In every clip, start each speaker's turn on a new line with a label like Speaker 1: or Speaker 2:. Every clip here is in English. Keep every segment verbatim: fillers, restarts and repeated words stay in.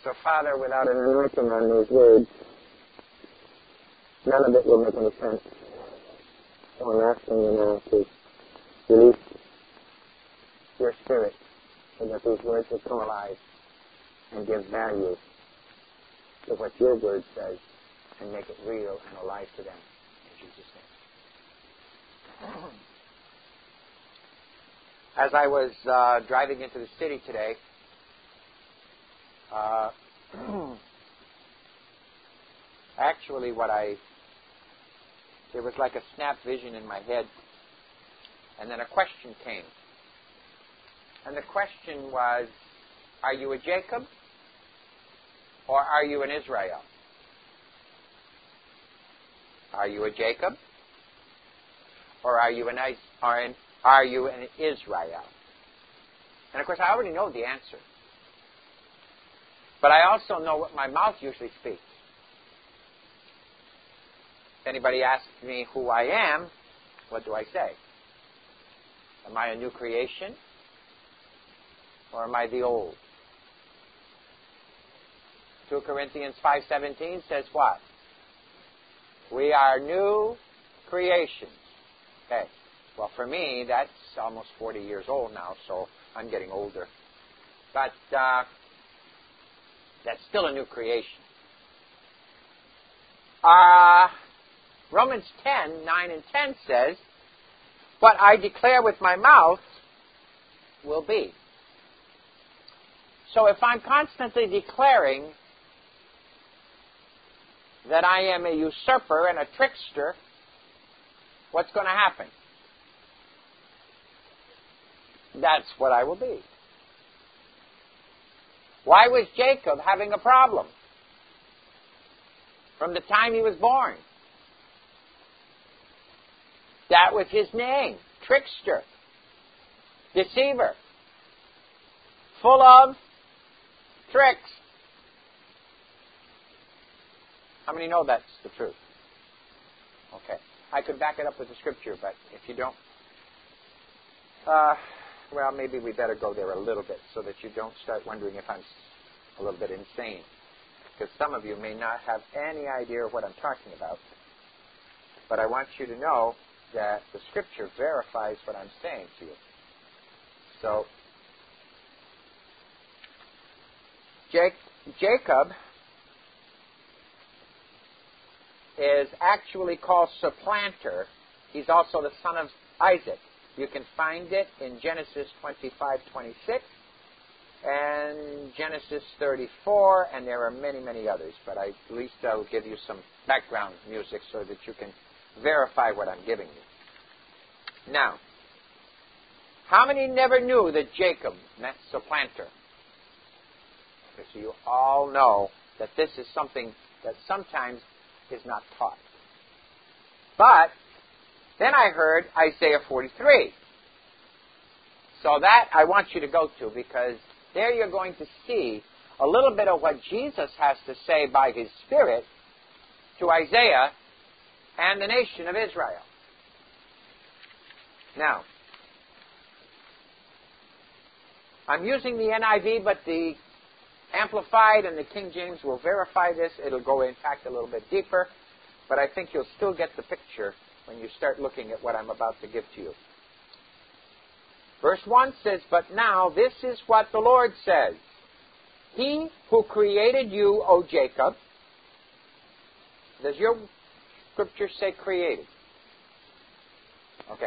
Speaker 1: So, Father, without an anointing on these words, none of it will make any sense. So I'm asking you now to release your spirit so that these words will come alive and give value to what your word says and make it real and alive to them. In Jesus' name. As I was uh, driving into the city today, uh, actually what I, there was like a snap vision in my head, and then a question came. And the question was, are you a Jacob or are you an Israel? Are you a Jacob or are you an, or an are you an Israel? And of course I already know the answer. But I also know what my mouth usually speaks. If anybody asks me who I am, what do I say? Am I a new creation? Or am I the old? two Corinthians five seventeen says what? We are new creations. Okay. Well, for me, that's almost forty years old now, so I'm getting older. But uh, that's still a new creation. Uh, Romans ten, nine and ten says, what I declare with my mouth will be. So if I'm constantly declaring that I am a usurper and a trickster, what's going to happen? That's what I will be. Why was Jacob having a problem? From the time he was born. That was his name. Trickster. Deceiver. Full of tricks. How many know that's the truth? Okay. I could back it up with the scripture, but if you don't, uh, well, maybe we better go there a little bit so that you don't start wondering if I'm a little bit insane. Because some of you may not have any idea of what I'm talking about. But I want you to know that the scripture verifies what I'm saying to you. So, Jacob is actually called supplanter. He's also the son of Isaac. You can find it in Genesis twenty-five twenty-six and Genesis thirty-four, and there are many, many others. But I, at least I'll give you some background music so that you can verify what I'm giving you. Now, how many never knew that Jacob meant supplanter? Because you all know that this is something that sometimes is not taught. But then I heard Isaiah forty-three. So that I want you to go to, because there you're going to see a little bit of what Jesus has to say by his Spirit to Isaiah and the nation of Israel. Now, I'm using the N I V, but the Amplified and the King James will verify this. It'll go, in fact, a little bit deeper, but I think you'll still get the picture when you start looking at what I'm about to give to you. Verse one says, but now this is what the Lord says. He who created you, O Jacob. Does your scripture say created? Okay.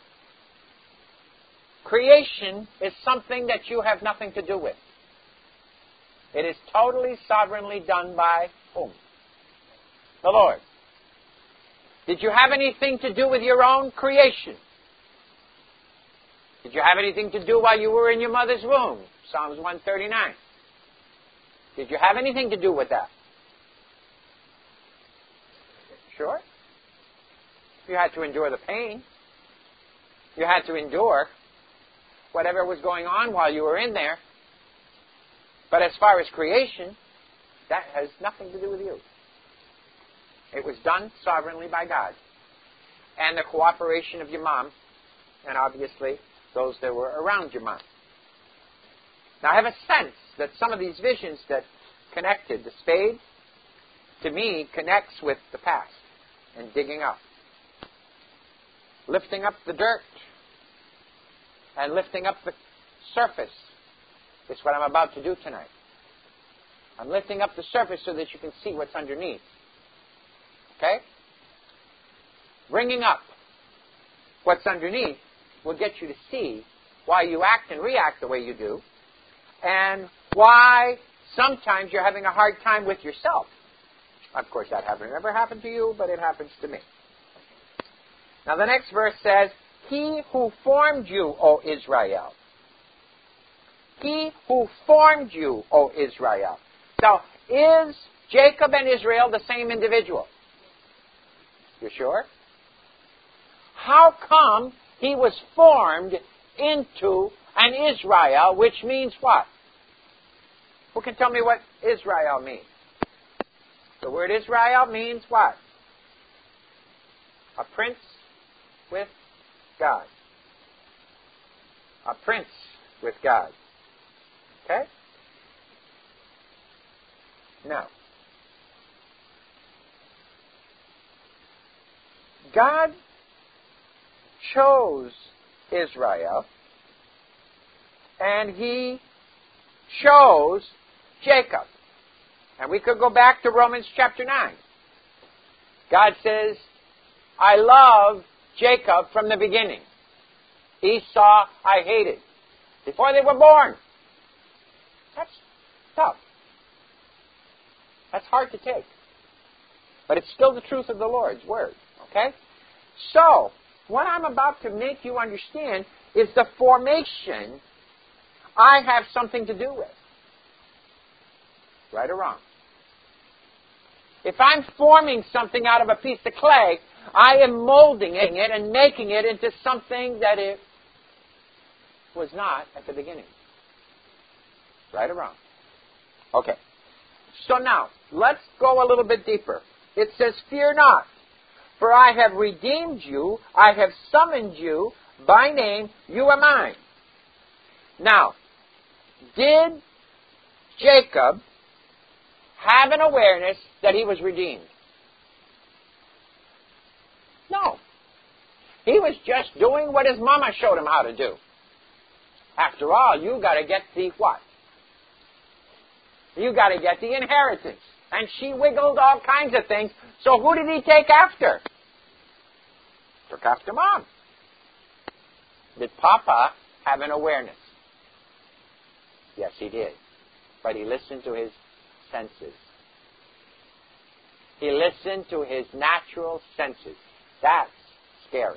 Speaker 1: Creation is something that you have nothing to do with. It is totally sovereignly done by whom? The Lord. Did you have anything to do with your own creation? Did you have anything to do while you were in your mother's womb? Psalms one thirty-nine. Did you have anything to do with that? Sure. You had to endure the pain. You had to endure whatever was going on while you were in there. But as far as creation, that has nothing to do with you. It was done sovereignly by God. And the cooperation of your mom, and obviously those that were around your mom. Now I have a sense that some of these visions that connected. The spade, to me, connects with the past and digging up. Lifting up the dirt and lifting up the surface is what I'm about to do tonight. I'm lifting up the surface so that you can see what's underneath. Okay? Bringing up what's underneath will get you to see why you act and react the way you do, and why sometimes you're having a hard time with yourself. Of course, that hasn't ever happened to you, but it happens to me. Now, the next verse says, He who formed you, O Israel. He who formed you, O Israel. So, is Jacob and Israel the same individual? You sure? How come he was formed into an Israel, which means what? Who can tell me what Israel means? The word Israel means what? A prince with God. A prince with God. Okay? Now, God chose Israel, and He chose Jacob. And we could go back to Romans chapter nine. God says, I love Jacob from the beginning. Esau I hated before they were born. That's tough. That's hard to take. But it's still the truth of the Lord's Word. Okay? So, what I'm about to make you understand is the formation I have something to do with. Right or wrong? If I'm forming something out of a piece of clay, I am molding it and making it into something that it was not at the beginning. Right or wrong? Okay. So now, let's go a little bit deeper. It says, Fear not, for I have redeemed you, I have summoned you by name, you are mine. Now, did Jacob have an awareness that he was redeemed? No. He was just doing what his mama showed him how to do. After all, you got to get the what? You got to get the inheritance. And she wiggled all kinds of things. So who did he take after? Took after Mom. Did Papa have an awareness? Yes, he did. But he listened to his senses. He listened to his natural senses. That's scary.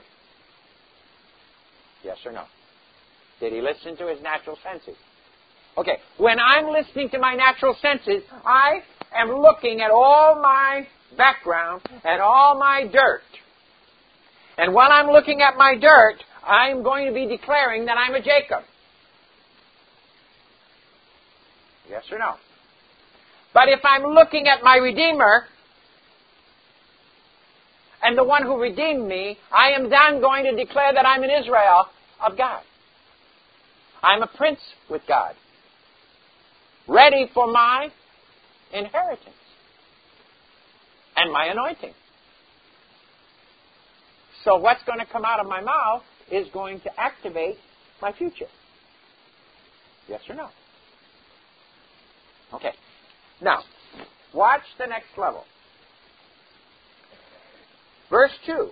Speaker 1: Yes or no? Did he listen to his natural senses? Okay, when I'm listening to my natural senses, I am looking at all my background and all my dirt. And while I'm looking at my dirt, I'm going to be declaring that I'm a Jacob. Yes or no? But if I'm looking at my Redeemer and the one who redeemed me, I am then going to declare that I'm an Israel of God. I'm a prince with God, ready for my inheritance and my anointing. So what's going to come out of my mouth is going to activate my future. Yes or no? Okay. Now, watch the next level. Verse two.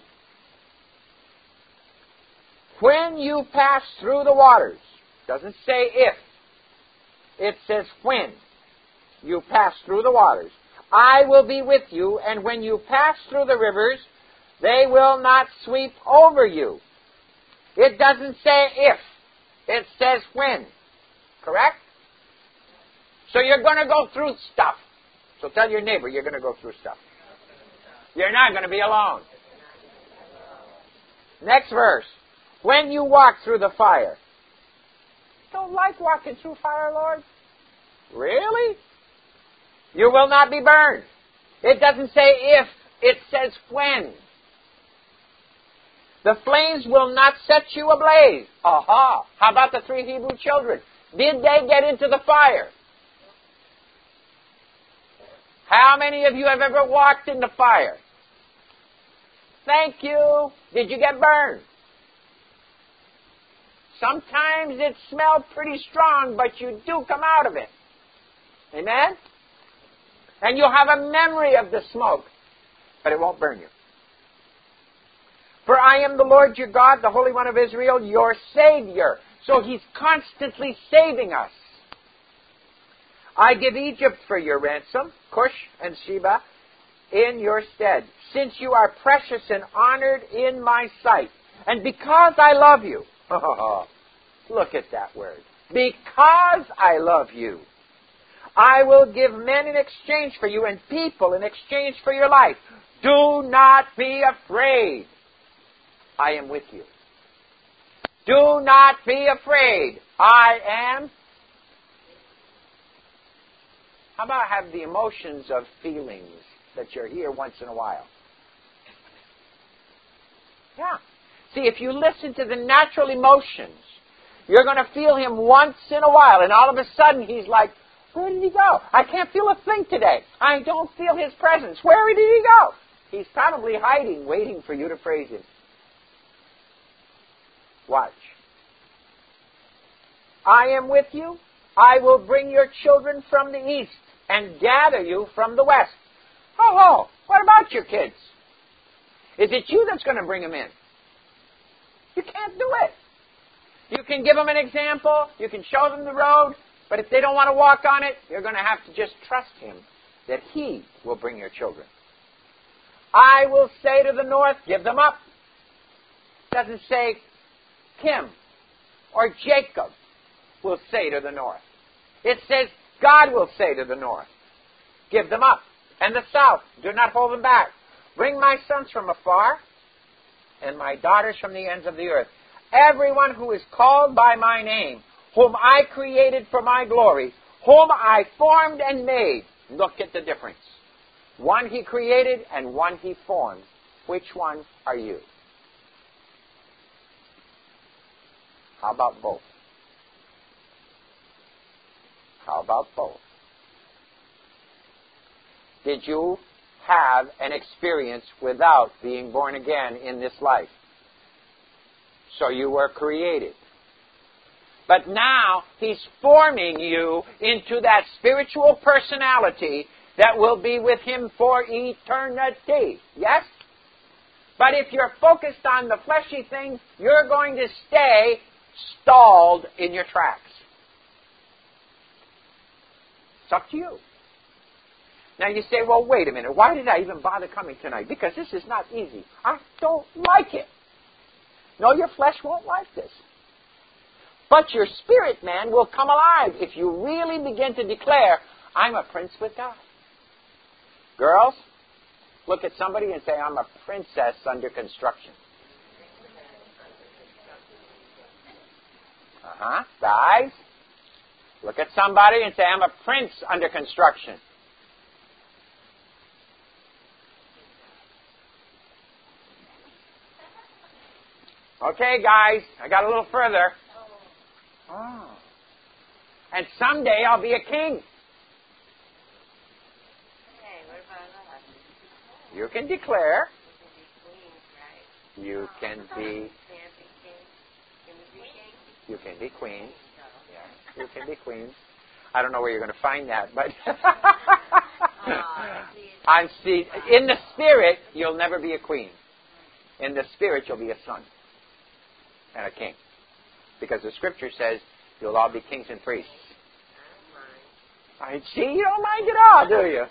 Speaker 1: When you pass through the waters, doesn't say if, it says when you pass through the waters, I will be with you, and when you pass through the rivers, they will not sweep over you. It doesn't say if, it says when. Correct? So you're going to go through stuff. So tell your neighbor you're going to go through stuff. You're not going to be alone. Next verse. When you walk through the fire. Don't like walking through fire, Lord? Really? You will not be burned. It doesn't say if, it says when. The flames will not set you ablaze. Aha. How about the three Hebrew children? Did they get into the fire? How many of you have ever walked in the fire? Thank you. Did you get burned? Sometimes it smelled pretty strong, but you do come out of it. Amen? And you'll have a memory of the smoke, but it won't burn you. For I am the Lord your God, the Holy One of Israel, your Savior. So He's constantly saving us. I give Egypt for your ransom, Cush and Sheba, in your stead, since you are precious and honored in my sight. And because I love you, look at that word, because I love you, I will give men in exchange for you and people in exchange for your life. Do not be afraid. I am with you. Do not be afraid. I am. How about have the emotions of feelings that you're here once in a while? Yeah. See, if you listen to the natural emotions, you're going to feel Him once in a while, and all of a sudden He's like, where did He go? I can't feel a thing today. I don't feel His presence. Where did He go? He's probably hiding, waiting for you to praise Him. Watch. I am with you. I will bring your children from the east and gather you from the west. Oh, oh, what about your kids? Is it you that's going to bring them in? You can't do it. You can give them an example. You can show them the road. But if they don't want to walk on it, you're going to have to just trust Him that He will bring your children. I will say to the north, give them up. It doesn't say Kim or Jacob will say to the north. It says God will say to the north, give them up. And the south, do not hold them back. Bring my sons from afar and my daughters from the ends of the earth. Everyone who is called by my name, whom I created for my glory, whom I formed and made. Look at the difference. One He created and one He formed. Which one are you? How about both? How about both? Did you have an experience without being born again in this life? So you were created. But now He's forming you into that spiritual personality that will be with Him for eternity. Yes? But if you're focused on the fleshy things, you're going to stay stalled in your tracks. It's up to you. Now you say, well, wait a minute. Why did I even bother coming tonight? Because this is not easy. I don't like it. No, your flesh won't like this. But your spirit, man, will come alive if you really begin to declare, I'm a prince with God. Girls, look at somebody and say, I'm a princess under construction. Uh-huh. Guys, look at somebody and say, I'm a prince under construction. Okay, guys, I got a little further. Oh. And someday I'll be a king.
Speaker 2: Hey, what about us?
Speaker 1: You can declare.
Speaker 2: You can be queens, right?
Speaker 1: You can be.
Speaker 2: Can we be kings?
Speaker 1: You can be queen. Yeah, you can be queens. I don't know where you're going to find that, but I'm see. In the spirit, you'll never be a queen. In the spirit, you'll be a son and a king, because the Scripture says you'll all be kings and priests. I see. You don't mind at all, do you?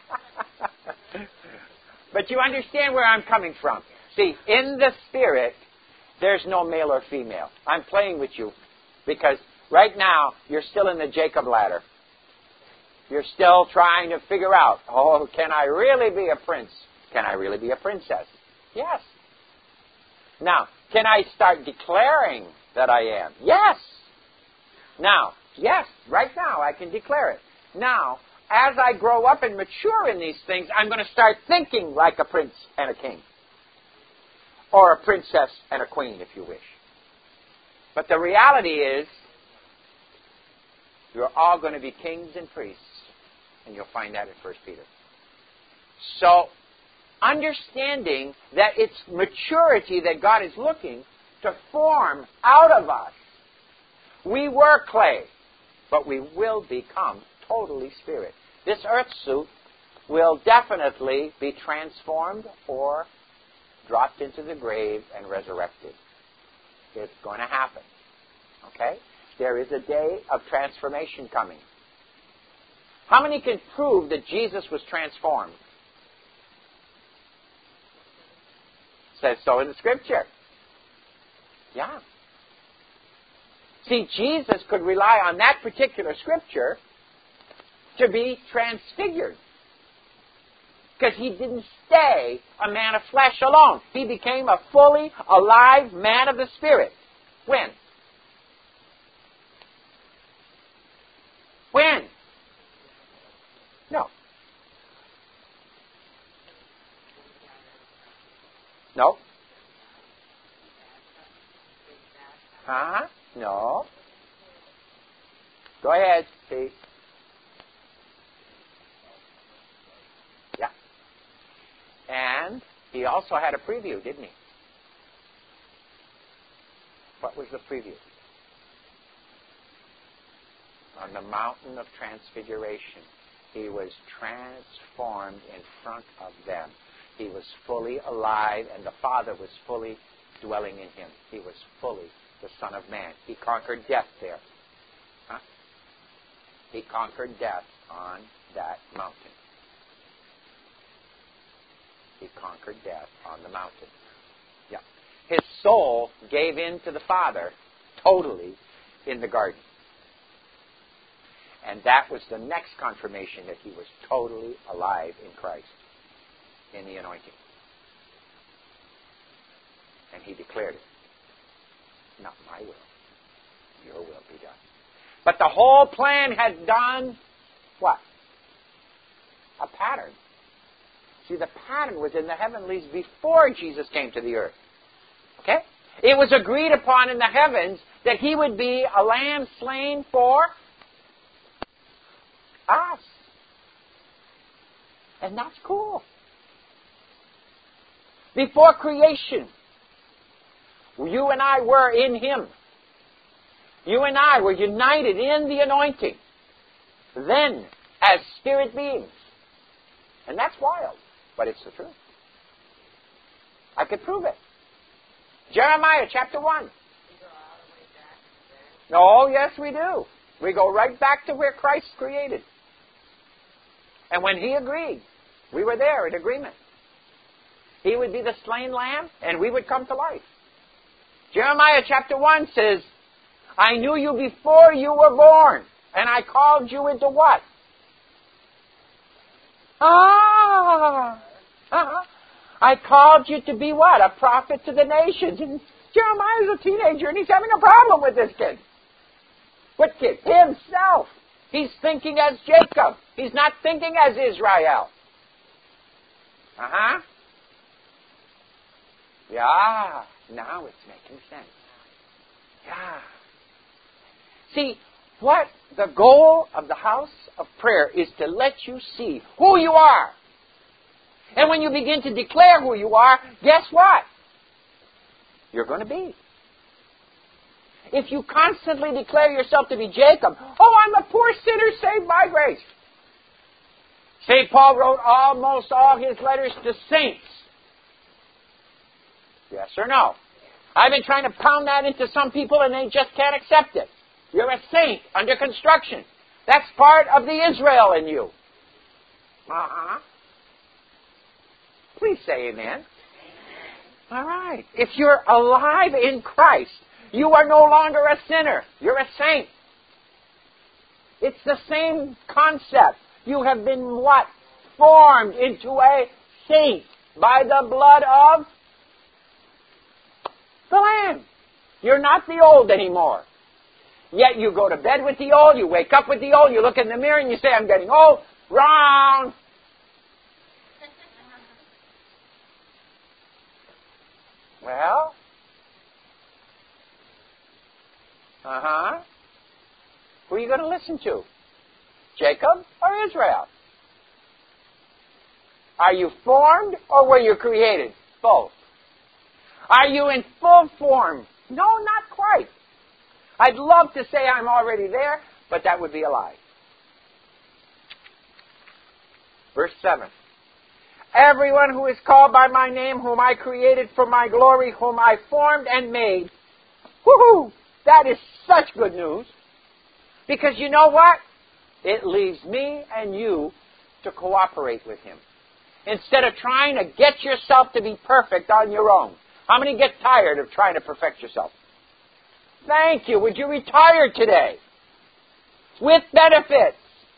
Speaker 1: But you understand where I'm coming from. See, in the spirit, there's no male or female. I'm playing with you because right now you're still in the Jacob ladder. You're still trying to figure out, oh, can I really be a prince? Can I really be a princess? Yes. Now, can I start declaring that I am? Yes. Now, yes, right now I can declare it. Now, as I grow up and mature in these things, I'm going to start thinking like a prince and a king. Or a princess and a queen, if you wish. But the reality is, you're all going to be kings and priests. And you'll find that in First Peter. So, understanding that it's maturity that God is looking to form out of us. We were clay, but we will become totally spirit. This earth suit will definitely be transformed or dropped into the grave and resurrected. It's going to happen. Okay? There is a day of transformation coming. How many can prove that Jesus was transformed? It says so in the Scripture. Yeah. See, Jesus could rely on that particular Scripture to be transfigured. Because he didn't stay a man of flesh alone. He became a fully alive man of the Spirit. When? When? No. No. Huh? No. Go ahead, Steve. Yeah. And he also had a preview, didn't he? What was the preview? On the mountain of transfiguration, he was transformed in front of them. He was fully alive, and the Father was fully dwelling in him. He was fully the Son of Man. He conquered death there. Huh? He conquered death on that mountain. He conquered death on the mountain. Yeah. His soul gave in to the Father totally in the garden. And that was the next confirmation that he was totally alive in Christ, in the anointing. And he declared it. Not my will. Your will be done. But the whole plan had done what? A pattern. See, the pattern was in the heavenlies before Jesus came to the earth. Okay? It was agreed upon in the heavens that he would be a lamb slain for us. And that's cool. Before creation, you and I were in him. You and I were united in the anointing. Then, as spirit beings. And that's wild, but it's the truth. I could prove it. Jeremiah chapter one. Oh, yes, we do. We go right back to where Christ created. And when he agreed, we were there in agreement. He would be the slain lamb, and we would come to life. Jeremiah chapter one says, I knew you before you were born, and I called you into what? Ah! Uh-huh. I called you to be what? A prophet to the nations. And Jeremiah's a teenager, and he's having a problem with this kid. What kid? Himself. He's thinking as Jacob. He's not thinking as Israel. Uh-huh. Yeah. Now it's making sense. Yeah. See, what the goal of the house of prayer is to let you see who you are. And when you begin to declare who you are, guess what? You're going to be. If you constantly declare yourself to be Jacob, oh, I'm a poor sinner saved by grace. Saint Paul wrote almost all his letters to saints. Yes or no? I've been trying to pound that into some people and they just can't accept it. You're a saint under construction. That's part of the Israel in you. Uh-huh. Please say amen. Amen. All right. If you're alive in Christ, you are no longer a sinner. You're a saint. It's the same concept. You have been what? Formed into a saint by the blood of the Lamb. You're not the old anymore. Yet you go to bed with the old, you wake up with the old, you look in the mirror and you say, I'm getting old. Wrong. Well, uh-huh. Who are you going to listen to? Jacob or Israel? Are you formed or were you created? Both. Are you in full form? No, not quite. I'd love to say I'm already there, but that would be a lie. Verse seven. Everyone who is called by my name, whom I created for my glory, whom I formed and made. Woohoo! That is such good news. Because you know what? It leaves me and you to cooperate with Him. Instead of trying to get yourself to be perfect on your own. How many get tired of trying to perfect yourself? Thank you. Would you retire today? With benefits.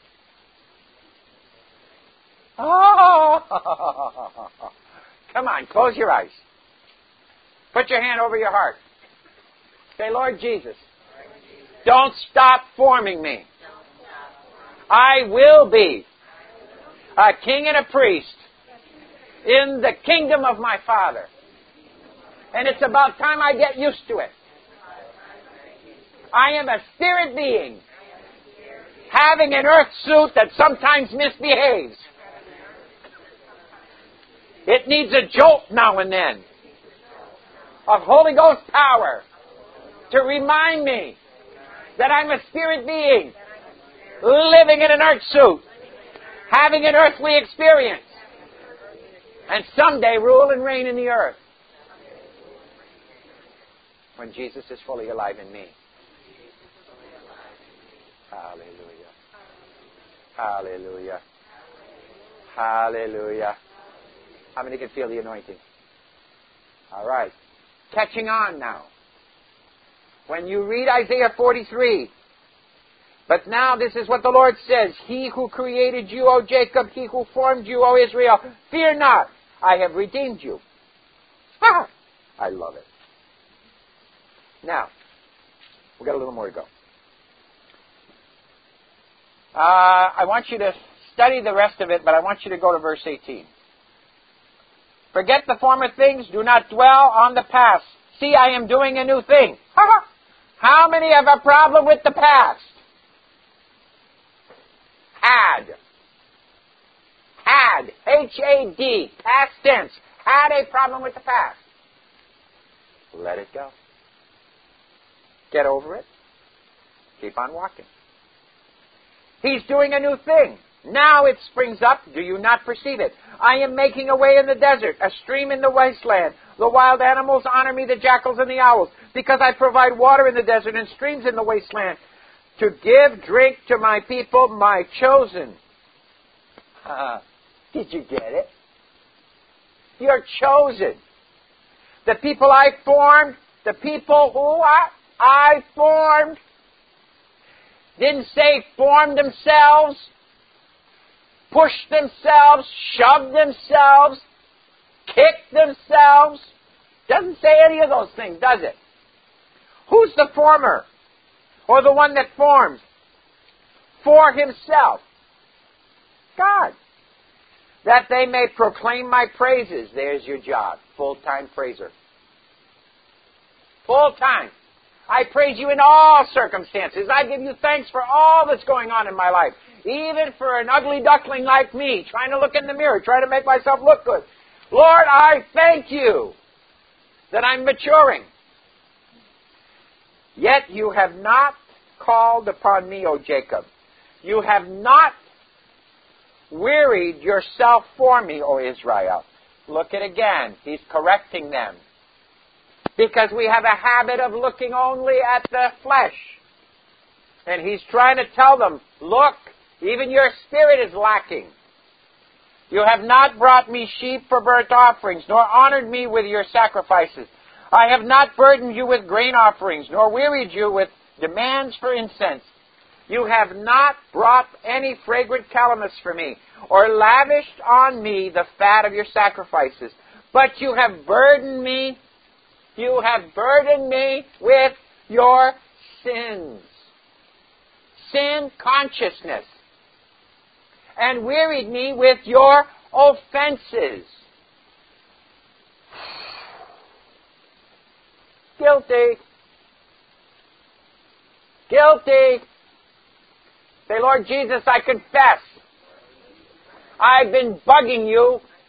Speaker 1: Oh, come on, close your eyes. Put your hand over your heart. Say, Lord Jesus, don't stop forming me. I will be a king and a priest in the kingdom of my Father. And it's about time I get used to it. I am a spirit being having an earth suit that sometimes misbehaves. It needs a jolt now and then of Holy Ghost power to remind me that I'm a spirit being living in an earth suit, having an earthly experience, and someday rule and reign in the earth when Jesus is fully alive in me. Hallelujah. Hallelujah. Hallelujah. How many can feel the anointing? All right. Catching on now. When you read Isaiah forty-three, but now this is what the Lord says, He who created you, O Jacob, He who formed you, O Israel, fear not, I have redeemed you. Ah, I love it. Now, we've got a little more to go. Uh, I want you to study the rest of it, but I want you to go to verse eighteen. Forget the former things, do not dwell on the past. See, I am doing a new thing. How many have a problem with the past? Had. Had. H A D. Past tense. Had a problem with the past. Let it go. Get over it. Keep on walking. He's doing a new thing. Now it springs up. Do you not perceive it? I am making a way in the desert, a stream in the wasteland. The wild animals honor me, the jackals and the owls, because I provide water in the desert and streams in the wasteland to give drink to my people, my chosen. Uh, did you get it? You're chosen. The people I formed, the people who I, I formed, didn't say formed themselves, pushed themselves, shoved themselves, kicked themselves. Doesn't say any of those things, does it? Who's the former? Or the one that formed? For himself. God. That they may proclaim my praises. There's your job. Full-time praiser. Full-time. I praise you in all circumstances. I give you thanks for all that's going on in my life. Even for an ugly duckling like me, trying to look in the mirror, trying to make myself look good. Lord, I thank you that I'm maturing. Yet you have not called upon me, O Jacob. You have not wearied yourself for me, O Israel. Look at again. He's correcting them. Because we have a habit of looking only at the flesh. And he's trying to tell them, look, even your spirit is lacking. You have not brought me sheep for burnt offerings, nor honored me with your sacrifices. I have not burdened you with grain offerings, nor wearied you with demands for incense. You have not brought any fragrant calamus for me, or lavished on me the fat of your sacrifices. But you have burdened me, you have burdened me with your sins. Sin consciousness. And wearied me with your offenses. Guilty. Guilty. Say, Lord Jesus, I confess. I've been bugging you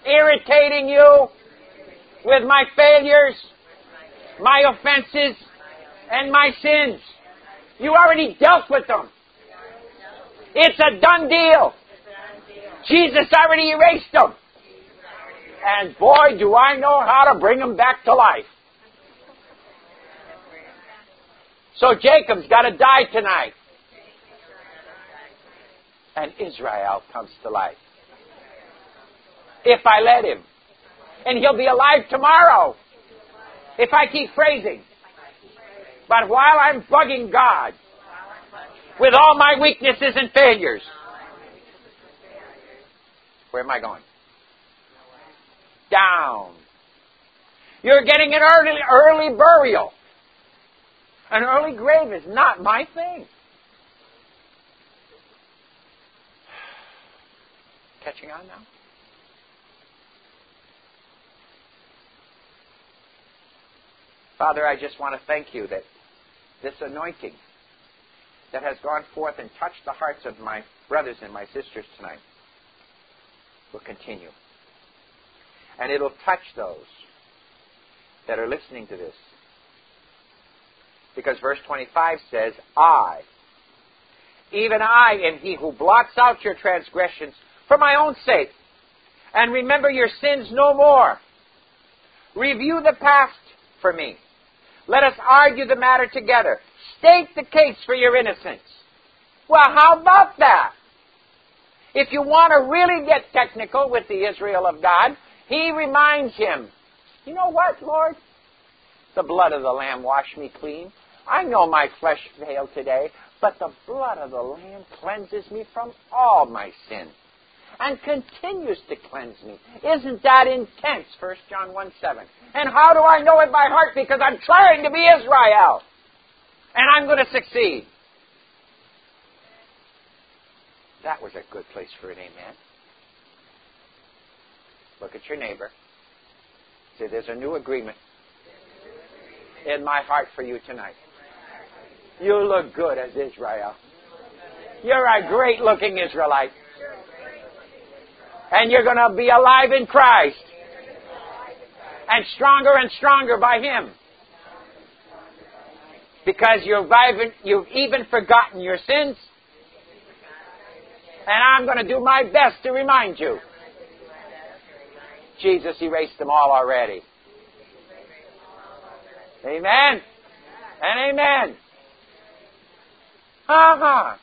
Speaker 1: irritating you with my failures, my offenses, and my sins. You already dealt with them. It's a done deal. Jesus already erased them. And boy, do I know how to bring them back to life. So Jacob's got to die tonight. And Israel comes to life. If I let him. And he'll be alive tomorrow. If I keep praising. But while I'm bugging God with all my weaknesses and failures, where am I going? Down. You're getting an early, early burial. An early grave is not my thing. Catching on now? Father, I just want to thank you that this anointing that has gone forth and touched the hearts of my brothers and my sisters tonight will continue. And it'll touch those that are listening to this. Because verse twenty-five says, I, even I am he who blots out your transgressions for my own sake, and remember your sins no more. Review the past for me. Let us argue the matter together. State the case for your innocence. Well, how about that? If you want to really get technical with the Israel of God, he reminds him, you know what, Lord? The blood of the Lamb washed me clean. I know my flesh failed today, but the blood of the Lamb cleanses me from all my sin and continues to cleanse me. Isn't that intense? First John one seven. And how do I know it by heart? Because I'm trying to be Israel. And I'm going to succeed. That was a good place for an amen. Look at your neighbor. Say, there's a new agreement in my heart for you tonight. You look good as Israel. You're a great-looking Israelite. And you're going to be alive in Christ. And stronger and stronger by Him. Because you've even, you've even forgotten your sins. And I'm going to do my best to remind you. Jesus erased them all already. Amen. And amen. Uh-huh.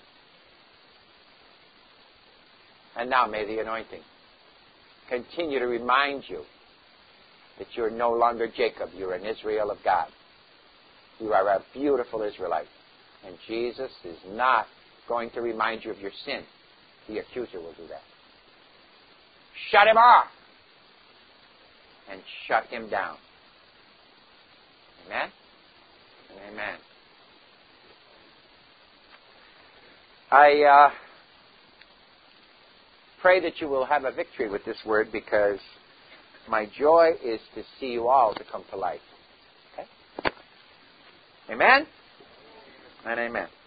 Speaker 1: And now may the anointing continue to remind you that you're no longer Jacob. You're an Israel of God. You are a beautiful Israelite. And Jesus is not going to remind you of your sin. The accuser will do that. Shut him off. And shut him down. Amen? And amen. I uh, pray that you will have a victory with this word, because my joy is to see you all to come to life. Okay? Amen? And amen.